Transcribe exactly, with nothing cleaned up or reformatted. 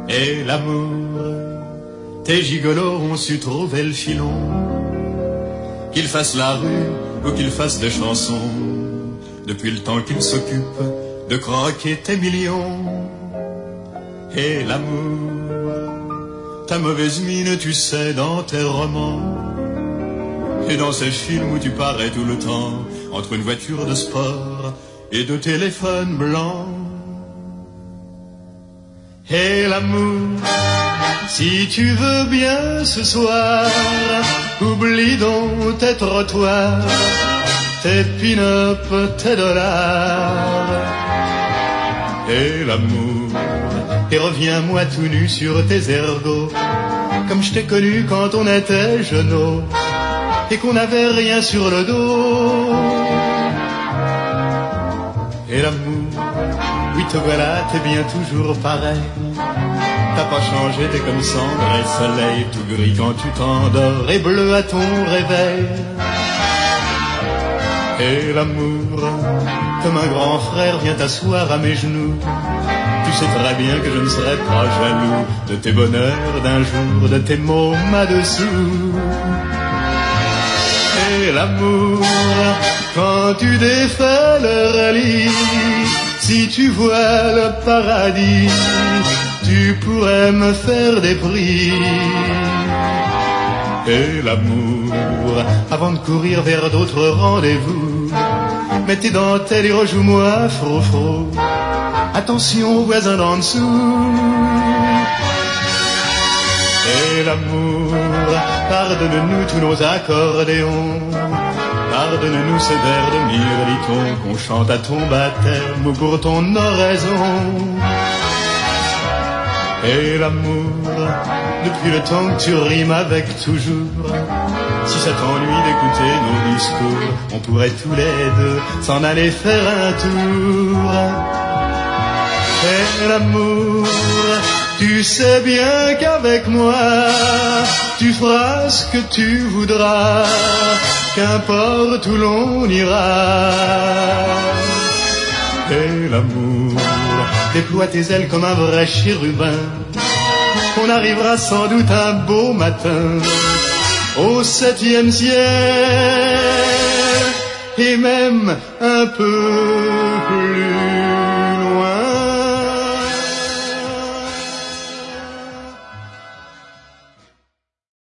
Et l'amour, tes gigolos ont su trouver le filon. Qu'ils fassent la rue ou qu'ils fassent des chansons, depuis le temps qu'ils s'occupent de croquer tes millions. Et l'amour, ta mauvaise mine, tu sais, dans tes romans, et dans ces films où tu parais tout le temps entre une voiture de sport et deux téléphones blancs. Et l'amour, si tu veux bien ce soir, oublie donc tes trottoirs, tes pin-up, tes dollars. Et l'amour, et reviens-moi tout nu sur tes ergots, comme je t'ai connu quand on était jeuneaux et qu'on n'avait rien sur le dos. Et l'amour, oui te voilà, t'es bien toujours pareil. T'as pas changé, t'es comme cendre et soleil, tout gris quand tu t'endors et bleu à ton réveil. Et l'amour, comme un grand frère, vient t'asseoir à mes genoux. Tu sais très bien que je ne serai pas jaloux de tes bonheurs d'un jour, de tes mômes à-dessous. Et l'amour, quand tu défais le rallye, si tu vois le paradis, tu pourrais me faire des prix. Et l'amour, avant de courir vers d'autres rendez-vous, mets tes dentelles et rejoue-moi fro-fro. Attention aux voisins d'en dessous. Et l'amour, pardonne-nous tous nos accordéons, pardonne-nous ces vers de mirliton qu'on chante à ton baptême ou pour ton oraison. Et l'amour, depuis le temps que tu rimes avec toujours, si ça t'ennuie d'écouter nos discours, on pourrait tous les deux s'en aller faire un tour. Et l'amour, tu sais bien qu'avec moi, tu feras ce que tu voudras, qu'importe où l'on ira. Et l'amour, déploie tes ailes comme un vrai chérubin, on arrivera sans doute un beau matin au septième ciel, et même un peu plus